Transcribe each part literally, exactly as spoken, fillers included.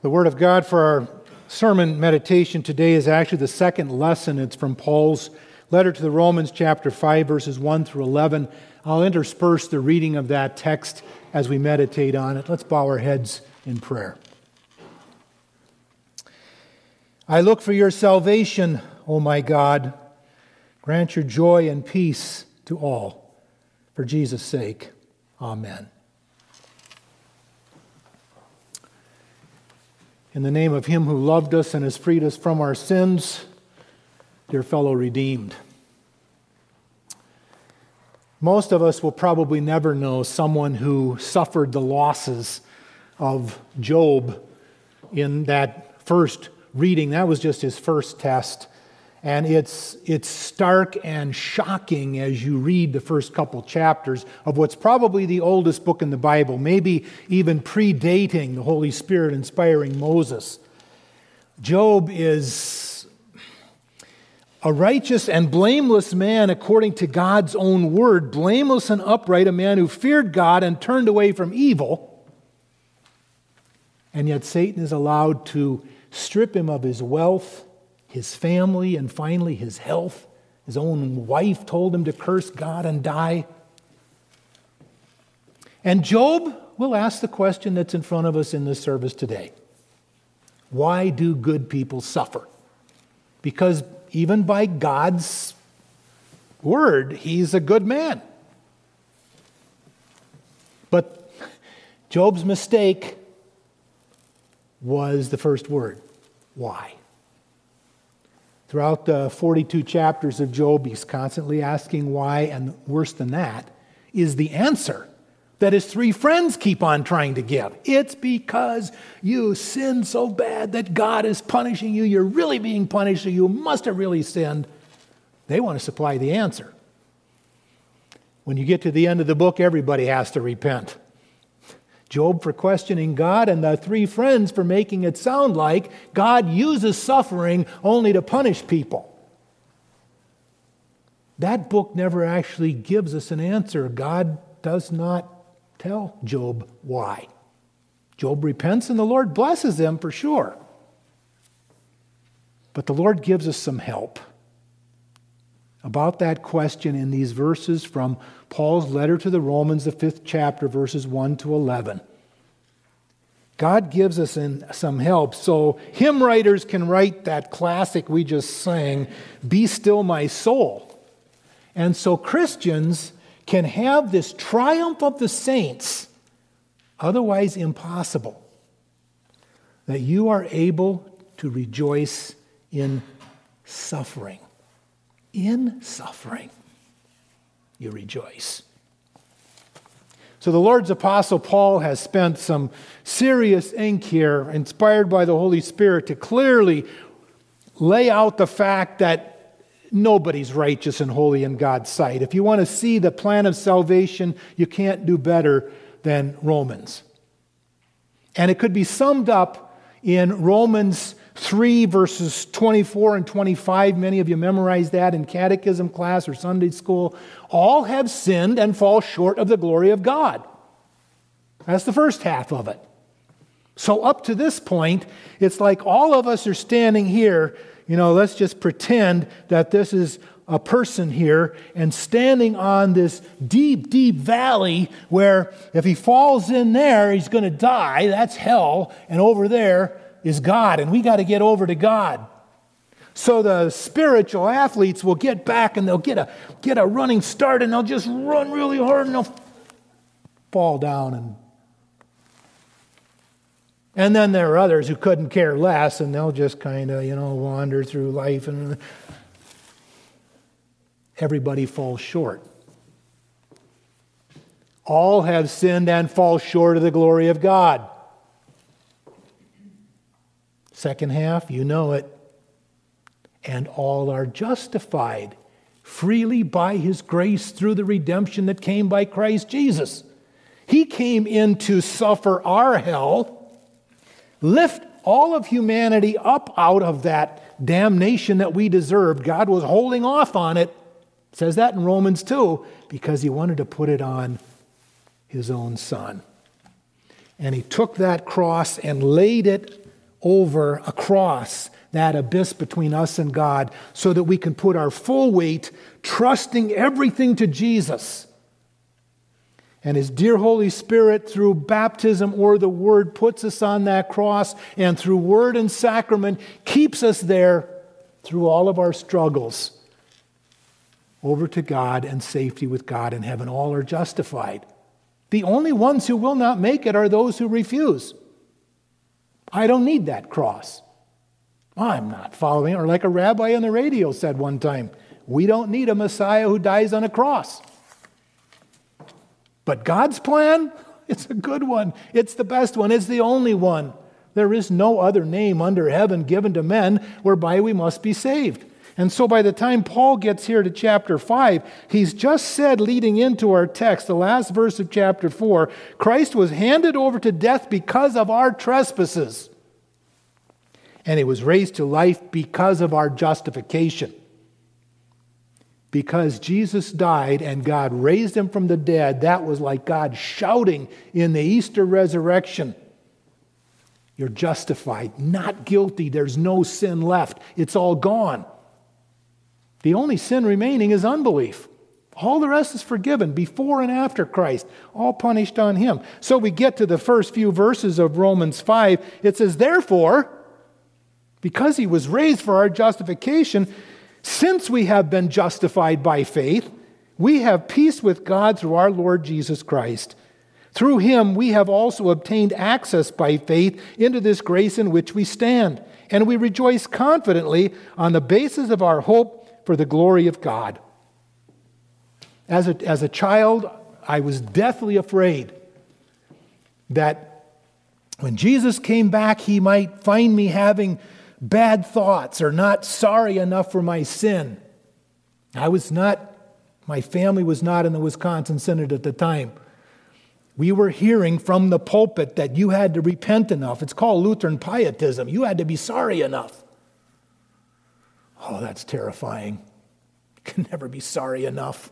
The Word of God for our sermon meditation today is actually the second lesson. It's from Paul's letter to the Romans, chapter five, verses one through eleven. I'll intersperse the reading of that text as we meditate on it. Let's bow our heads in prayer. I look for your salvation, O my God. Grant your joy and peace to all. For Jesus' sake, amen. In the name of Him who loved us and has freed us from our sins, dear fellow redeemed. Most of us will probably never know someone who suffered the losses of Job in that first reading. That was just his first test. And it's it's stark and shocking as you read the first couple chapters of what's probably the oldest book in the Bible, maybe even predating the Holy Spirit inspiring Moses. Job is a righteous and blameless man according to God's own word, blameless and upright, a man who feared God and turned away from evil. And yet Satan is allowed to strip him of his wealth, his family, and finally his health. His own wife told him to curse God and die. And Job will ask the question that's in front of us in this service today. Why do good people suffer? Because even by God's word, he's a good man. But Job's mistake was the first word. Why? Throughout the forty-two chapters of Job, he's constantly asking why, and worse than that, is the answer that his three friends keep on trying to give. It's because you sinned so bad that God is punishing you. You're really being punished, so you must have really sinned. They want to supply the answer. When you get to the end of the book, everybody has to repent. Job for questioning God, and the three friends for making it sound like God uses suffering only to punish people. That book never actually gives us an answer. God does not tell Job why. Job repents and the Lord blesses him for sure. But the Lord gives us some help about that question in these verses from Paul's letter to the Romans, the fifth chapter, verses one to eleven. God gives us in some help so hymn writers can write that classic we just sang, "Be Still My Soul." And so Christians can have this triumph of the saints, otherwise impossible, that you are able to rejoice in suffering. In suffering, you rejoice. So the Lord's Apostle Paul has spent some serious ink here, inspired by the Holy Spirit, to clearly lay out the fact that nobody's righteous and holy in God's sight. If you want to see the plan of salvation, you can't do better than Romans. And it could be summed up in Romans three, verses twenty-four and twenty-five. Many of you memorized that in catechism class or Sunday school. All have sinned and fall short of the glory of God. That's the first half of it. So up to this point, it's like all of us are standing here. You know, let's just pretend that this is a person here and standing on this deep, deep valley where if he falls in there, he's going to die. That's hell. And over there is God, and we got to get over to God. So the spiritual athletes will get back and they'll get a get a running start and they'll just run really hard and they'll fall down. And, and then there are others who couldn't care less and they'll just kind of, you know, wander through life and everybody falls short. All have sinned and fall short of the glory of God. Second half, you know it. And all are justified freely by His grace through the redemption that came by Christ Jesus. He came in to suffer our hell, lift all of humanity up out of that damnation that we deserved. God was holding off on it. It says that in Romans two, because He wanted to put it on His own Son. And He took that cross and laid it over across that abyss between us and God so that we can put our full weight, trusting everything to Jesus. And His dear Holy Spirit, through baptism or the Word, puts us on that cross, and through Word and Sacrament, keeps us there through all of our struggles over to God and safety with God in heaven. All are justified. The only ones who will not make it are those who refuse. I don't need that cross. I'm not following, or like a rabbi on the radio said one time, we don't need a Messiah who dies on a cross. But God's plan, it's a good one. It's the best one. It's the only one. There is no other name under heaven given to men whereby we must be saved. And so by the time Paul gets here to chapter five, he's just said, leading into our text, the last verse of chapter four, Christ was handed over to death because of our trespasses. And He was raised to life because of our justification. Because Jesus died and God raised Him from the dead, that was like God shouting in the Easter resurrection, you're justified, not guilty. There's no sin left. It's all gone. The only sin remaining is unbelief. All the rest is forgiven before and after Christ, all punished on Him. So we get to the first few verses of Romans five. It says, therefore, because He was raised for our justification, since we have been justified by faith, we have peace with God through our Lord Jesus Christ. Through Him we have also obtained access by faith into this grace in which we stand, and we rejoice confidently on the basis of our hope for the glory of God. As a, as a child, I was deathly afraid that when Jesus came back, He might find me having bad thoughts or not sorry enough for my sin. I was not, my family was not in the Wisconsin Synod at the time. We were hearing from the pulpit that you had to repent enough. It's called Lutheran pietism. You had to be sorry enough. Oh, that's terrifying. You can never be sorry enough.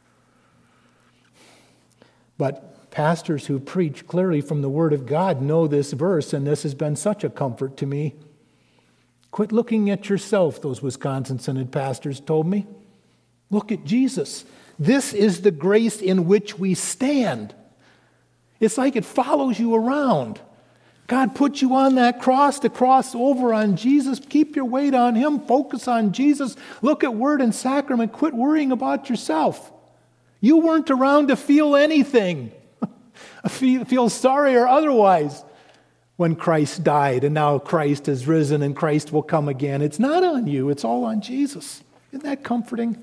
But pastors who preach clearly from the Word of God know this verse, and this has been such a comfort to me. Quit looking at yourself, those Wisconsin Synod pastors told me. Look at Jesus. This is the grace in which we stand. It's like it follows you around. God put you on that cross to cross over on Jesus. Keep your weight on Him. Focus on Jesus. Look at Word and Sacrament. Quit worrying about yourself. You weren't around to feel anything, feel sorry or otherwise, when Christ died and now Christ has risen and Christ will come again. It's not on you. It's all on Jesus. Isn't that comforting?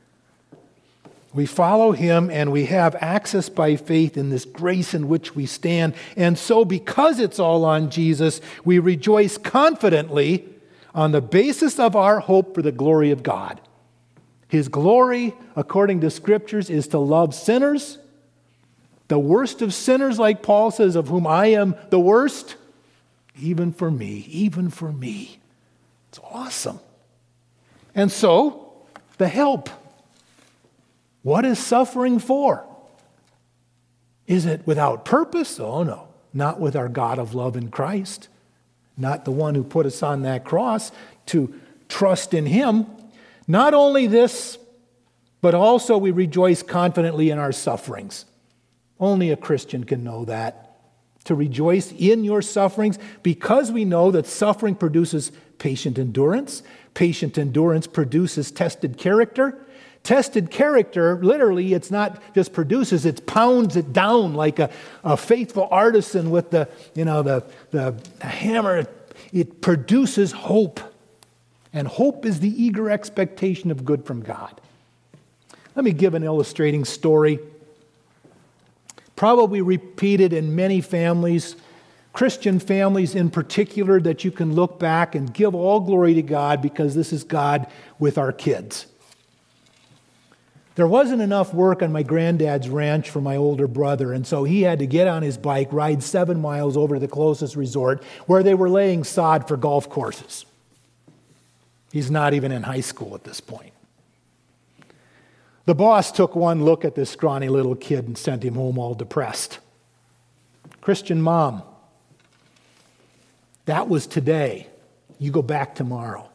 We follow Him and we have access by faith in this grace in which we stand. And so because it's all on Jesus, we rejoice confidently on the basis of our hope for the glory of God. His glory, according to Scriptures, is to love sinners, the worst of sinners, like Paul says, of whom I am the worst, even for me, even for me. It's awesome. And so, the help. What is suffering for? Is it without purpose? Oh no, not with our God of love in Christ. Not the one who put us on that cross to trust in Him. Not only this, but also we rejoice confidently in our sufferings. Only a Christian can know that. To rejoice in your sufferings because we know that suffering produces patient endurance. Patient endurance produces tested character. Tested character, literally, it's not just produces, it pounds it down like a, a faithful artisan with the, you know, the, the, the hammer. It produces hope. And hope is the eager expectation of good from God. Let me give an illustrating story. Probably repeated in many families, Christian families in particular, that you can look back and give all glory to God because this is God with our kids. There wasn't enough work on my granddad's ranch for my older brother, and so he had to get on his bike, ride seven miles over to the closest resort where they were laying sod for golf courses. He's not even in high school at this point. The boss took one look at this scrawny little kid and sent him home all depressed. Christian mom. That was today. You go back tomorrow.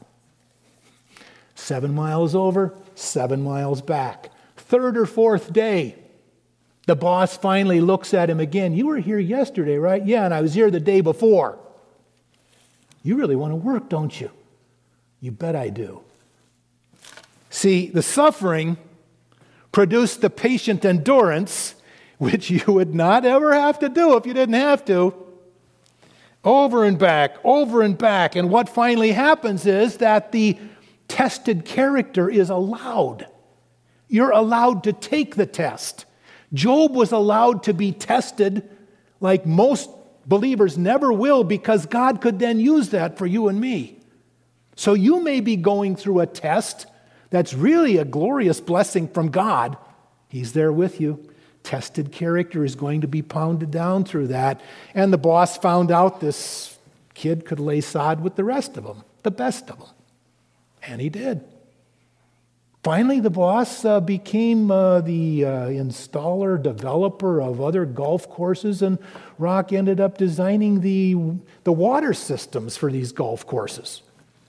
Seven miles over, seven miles back. Third or fourth day, the boss finally looks at him again. You were here yesterday, right? Yeah, and I was here the day before. You really want to work, don't you? You bet I do. See, the suffering produced the patient endurance, which you would not ever have to do if you didn't have to. Over and back, over and back. And what finally happens is that the tested character is allowed. You're allowed to take the test. Job was allowed to be tested like most believers never will, because God could then use that for you and me. So you may be going through a test that's really a glorious blessing from God. He's there with you. Tested character is going to be pounded down through that. And the boss found out this kid could lay sod with the rest of them, the best of them. And he did. Finally, the boss uh, became uh, the uh, installer, developer of other golf courses, and Rock ended up designing the, the water systems for these golf courses.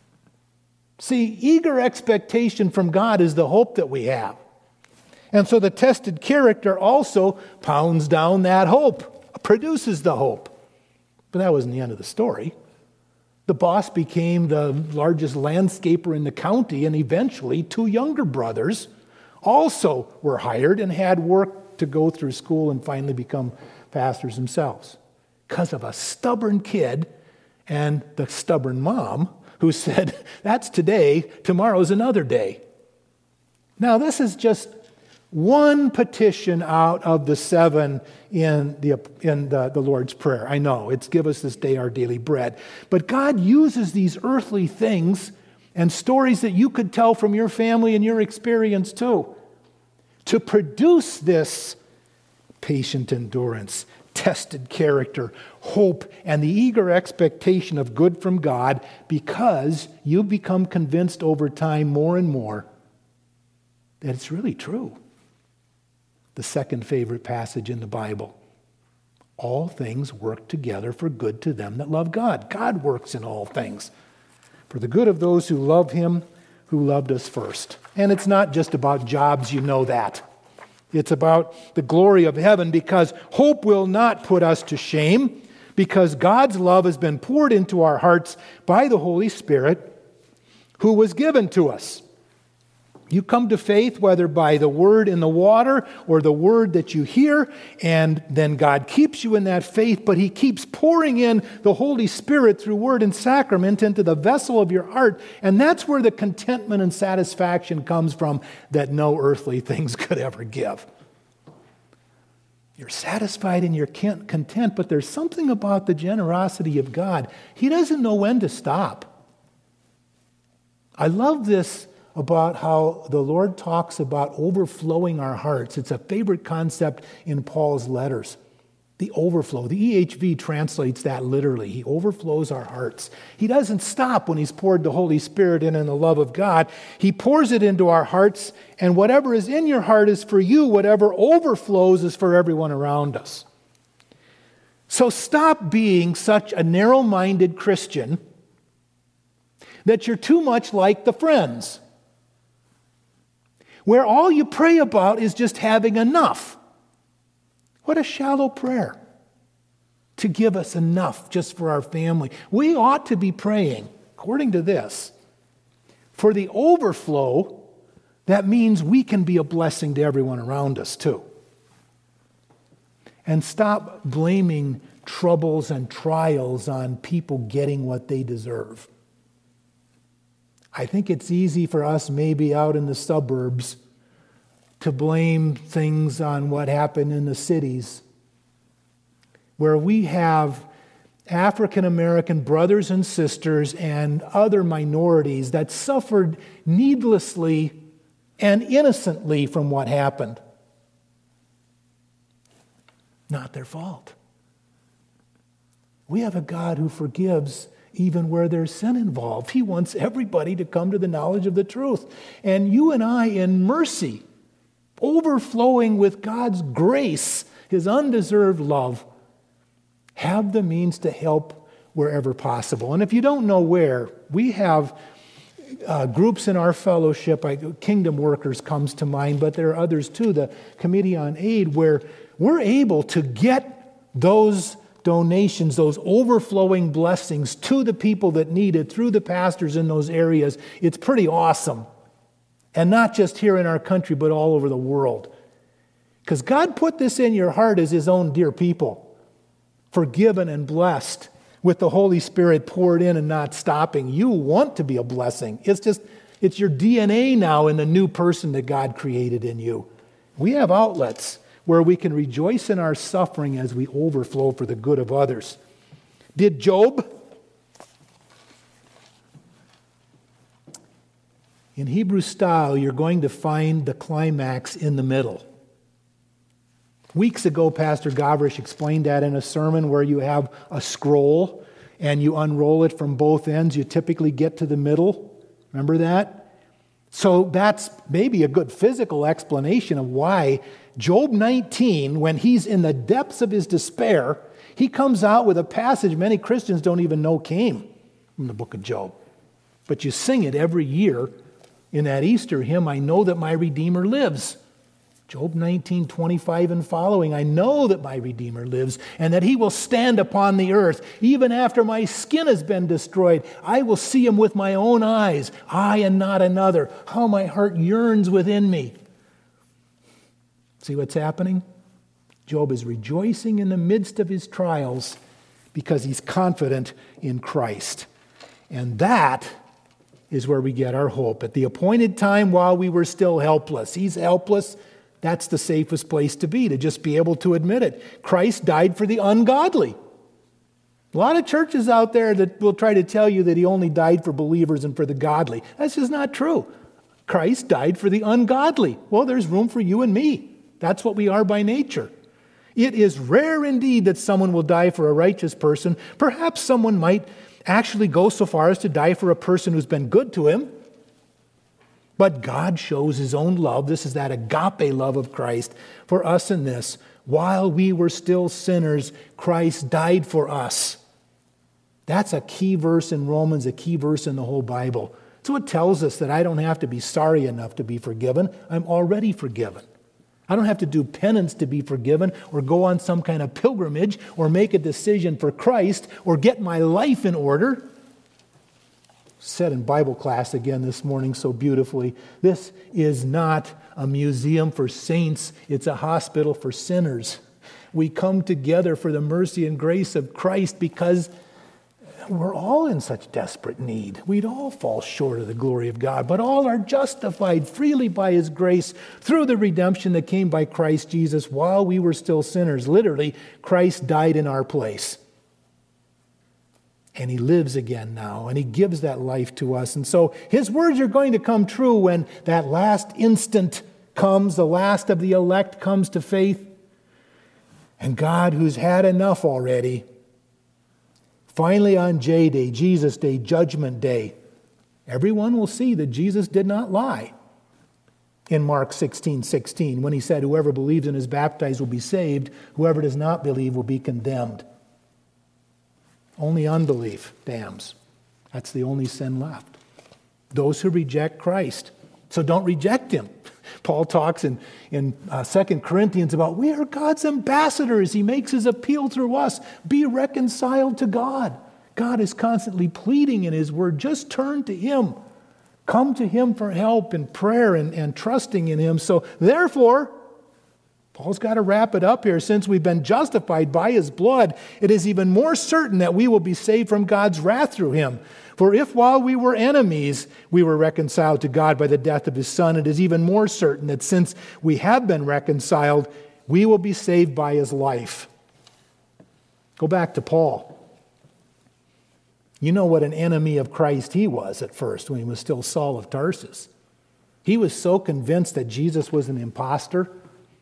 See, eager expectation from God is the hope that we have. And so the tested character also pounds down that hope, produces the hope. But that wasn't the end of the story. The boss became the largest landscaper in the county, and eventually two younger brothers also were hired and had work to go through school and finally become pastors themselves. Because of a stubborn kid and the stubborn mom who said, that's today, tomorrow's another day. Now, this is just one petition out of the seven in the in the, the Lord's Prayer. I know, it's give us this day our daily bread. But God uses these earthly things and stories that you could tell from your family and your experience too, to produce this patient endurance, tested character, hope, and the eager expectation of good from God, because you become convinced over time more and more that it's really true. The second favorite passage in the Bible. All things work together for good to them that love God. God works in all things for the good of those who love Him, who loved us first. And it's not just about jobs, you know that. It's about the glory of heaven, because hope will not put us to shame, because God's love has been poured into our hearts by the Holy Spirit who was given to us. You come to faith whether by the word in the water or the word that you hear, and then God keeps you in that faith, but He keeps pouring in the Holy Spirit through word and sacrament into the vessel of your heart, and that's where the contentment and satisfaction comes from that no earthly things could ever give. You're satisfied and you're content, but there's something about the generosity of God. He doesn't know when to stop. I love this about how the Lord talks about overflowing our hearts. It's a favorite concept in Paul's letters. The overflow. The E H V translates that literally. He overflows our hearts. He doesn't stop when He's poured the Holy Spirit in and the love of God. He pours it into our hearts, and whatever is in your heart is for you. Whatever overflows is for everyone around us. So stop being such a narrow-minded Christian that you're too much like the Friends, where all you pray about is just having enough. What a shallow prayer to give us enough just for our family. We ought to be praying, according to this, for the overflow. That means we can be a blessing to everyone around us too. And stop blaming troubles and trials on people getting what they deserve. I think it's easy for us maybe out in the suburbs to blame things on what happened in the cities, where we have African American brothers and sisters and other minorities that suffered needlessly and innocently from what happened. Not their fault. We have a God who forgives even where there's sin involved. He wants everybody to come to the knowledge of the truth. And you and I, in mercy, overflowing with God's grace, His undeserved love, have the means to help wherever possible. And if you don't know where, we have uh, groups in our fellowship. I, Kingdom Workers comes to mind, but there are others too, the Committee on Aid, where we're able to get those donations, those overflowing blessings to the people that need it through the pastors in those areas. It's pretty awesome. And not just here in our country, but all over the world. Because God put this in your heart as His own dear people, forgiven and blessed with the Holy Spirit poured in and not stopping. You want to be a blessing. It's just, it's your D N A now in the new person that God created in you. We have outlets where we can rejoice in our suffering as we overflow for the good of others. Did Job? In Hebrew style, you're going to find the climax in the middle. Weeks ago, Pastor Gavrish explained that in a sermon where you have a scroll and you unroll it from both ends. You typically get to the middle. Remember that? So that's maybe a good physical explanation of why Job nineteen, when he's in the depths of his despair, he comes out with a passage many Christians don't even know came from the book of Job. But you sing it every year in that Easter hymn, I know that my Redeemer lives. Job nineteen, twenty-five and following, I know that my Redeemer lives and that He will stand upon the earth. Even after my skin has been destroyed, I will see Him with my own eyes, I and not another. How my heart yearns within me. See what's happening? Job is rejoicing in the midst of his trials because he's confident in Christ. And that is where we get our hope. At the appointed time while we were still helpless. He's helpless. That's the safest place to be, to just be able to admit it. Christ died for the ungodly. A lot of churches out there that will try to tell you that He only died for believers and for the godly. That's just not true. Christ died for the ungodly. Well, there's room for you and me. That's what we are by nature. It is rare indeed that someone will die for a righteous person. Perhaps someone might actually go so far as to die for a person who's been good to him. But God shows His own love. This is that agape love of Christ for us in this. While we were still sinners, Christ died for us. That's a key verse in Romans, a key verse in the whole Bible. So it tells us that I don't have to be sorry enough to be forgiven. I'm already forgiven. I don't have to do penance to be forgiven or go on some kind of pilgrimage or make a decision for Christ or get my life in order. Said in Bible class again this morning so beautifully, this is not a museum for saints, it's a hospital for sinners. We come together for the mercy and grace of Christ because we're all in such desperate need. We'd all fall short of the glory of God, but all are justified freely by His grace through the redemption that came by Christ Jesus while we were still sinners. Literally, Christ died in our place. And He lives again now, and He gives that life to us. And so His words are going to come true when that last instant comes, the last of the elect comes to faith. And God, who's had enough already, finally on J-Day, Jesus Day, Judgment Day, everyone will see that Jesus did not lie. In Mark sixteen sixteen, when He said, whoever believes and is baptized will be saved, whoever does not believe will be condemned. Only unbelief damns. That's the only sin left. Those who reject Christ. So don't reject Him. Paul talks in, in uh, Second Corinthians about we are God's ambassadors. He makes His appeal through us. Be reconciled to God. God is constantly pleading in His word. Just turn to Him. Come to Him for help and prayer and, and trusting in Him. So therefore, Paul's got to wrap it up here. Since we've been justified by His blood, it is even more certain that we will be saved from God's wrath through Him. For if while we were enemies, we were reconciled to God by the death of His Son, it is even more certain that since we have been reconciled, we will be saved by His life. Go back to Paul. You know what an enemy of Christ he was at first when he was still Saul of Tarsus. He was so convinced that Jesus was an imposter.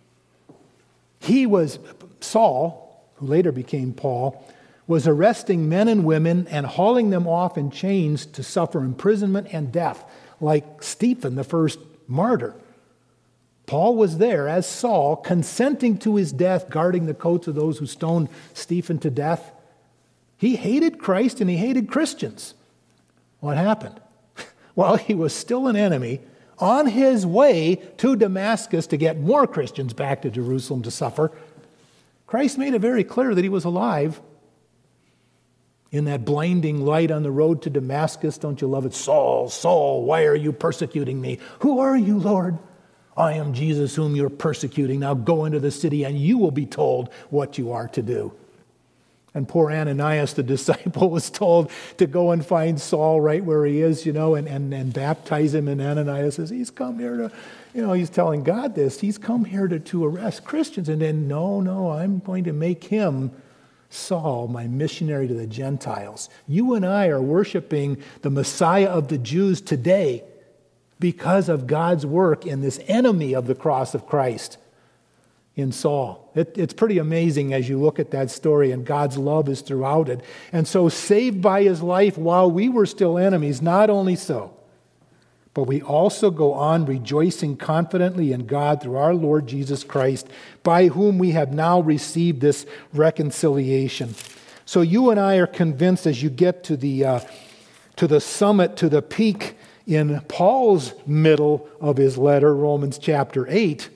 He was, Saul, who later became Paul, was arresting men and women and hauling them off in chains to suffer imprisonment and death, like Stephen, the first martyr. Paul was there as Saul, consenting to his death, guarding the coats of those who stoned Stephen to death. He hated Christ and he hated Christians. What happened? While he was still an enemy, on his way to Damascus to get more Christians back to Jerusalem to suffer, Christ made it very clear that he was alive. In that blinding light on the road to Damascus, don't you love it? Saul, Saul, why are you persecuting me? Who are you, Lord? I am Jesus whom you're persecuting. Now go into the city and you will be told what you are to do. And poor Ananias, the disciple, was told to go and find Saul right where he is, you know, and, and, and baptize him. And Ananias says, he's come here to, you know, he's telling God this. He's come here to, to arrest Christians. And then, no, no, I'm going to make him, Saul, my missionary to the Gentiles. You and I are worshiping the Messiah of the Jews today because of God's work in this enemy of the cross of Christ, in Saul. It, it's pretty amazing as you look at that story, and God's love is throughout it. And so, saved by his life while we were still enemies, not only so, but we also go on rejoicing confidently in God through our Lord Jesus Christ, by whom we have now received this reconciliation. So you and I are convinced as you get to the, uh, to the summit, to the peak in Paul's middle of his letter, Romans chapter eight,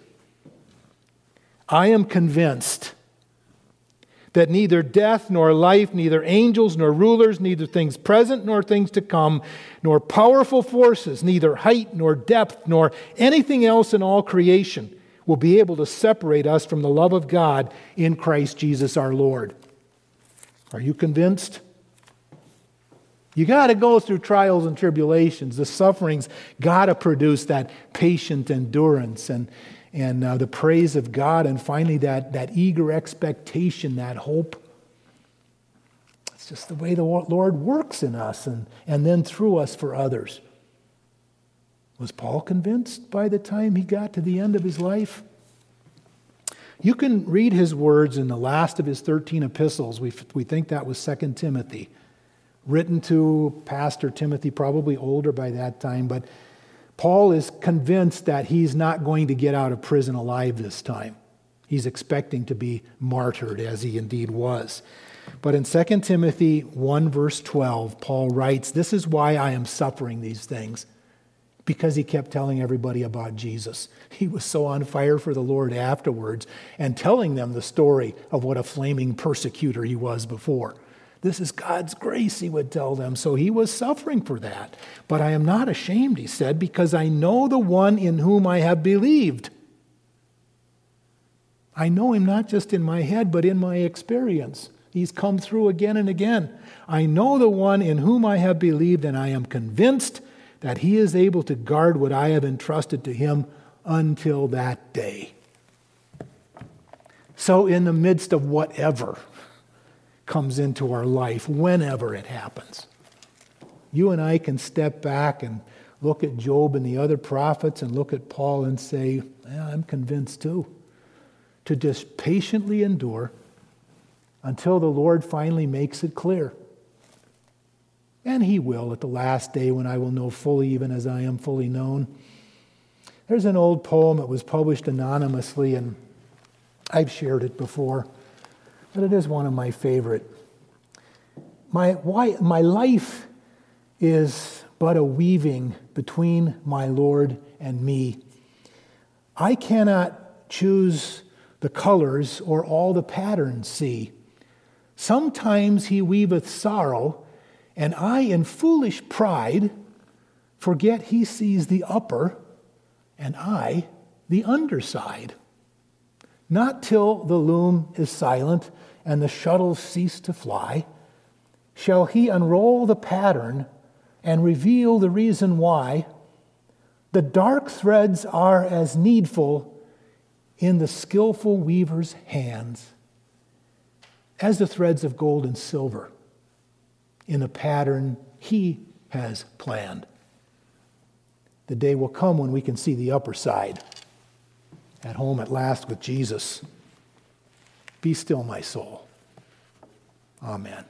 I am convinced that neither death nor life, neither angels nor rulers, neither things present nor things to come, nor powerful forces, neither height nor depth, nor anything else in all creation will be able to separate us from the love of God in Christ Jesus our Lord. Are you convinced? You got to go through trials and tribulations. The sufferings got to produce that patient endurance and And uh, the praise of God, and finally that, that eager expectation, that hope. It's just the way the Lord works in us and, and then through us for others. Was Paul convinced by the time he got to the end of his life? You can read his words in the last of his thirteen epistles. We, we think that was Second Timothy, written to Pastor Timothy, probably older by that time, but Paul is convinced that he's not going to get out of prison alive this time. He's expecting to be martyred, as he indeed was. But in Second Timothy one, verse twelve, Paul writes, "This is why I am suffering these things," because he kept telling everybody about Jesus. He was so on fire for the Lord afterwards and telling them the story of what a flaming persecutor he was before. This is God's grace, he would tell them. So he was suffering for that. "But I am not ashamed," he said, "because I know the one in whom I have believed." I know him not just in my head, but in my experience. He's come through again and again. "I know the one in whom I have believed, and I am convinced that he is able to guard what I have entrusted to him until that day." So in the midst of whatever comes into our life, whenever it happens, you and I can step back and look at Job and the other prophets and look at Paul and say, yeah, I'm convinced too, to just patiently endure until the Lord finally makes it clear. And he will at the last day, when I will know fully even as I am fully known. There's an old poem that was published anonymously, and I've shared it before, but it is one of my favorite. My, why, my life is but a weaving between my Lord and me. I cannot choose the colors or all the patterns see. Sometimes he weaveth sorrow, and I in foolish pride forget he sees the upper and I the underside. Not till the loom is silent and the shuttles cease to fly shall he unroll the pattern and reveal the reason why the dark threads are as needful in the skillful weaver's hands as the threads of gold and silver in the pattern he has planned. The day will come when we can see the upper side, at home at last with Jesus. Be still, my soul. Amen.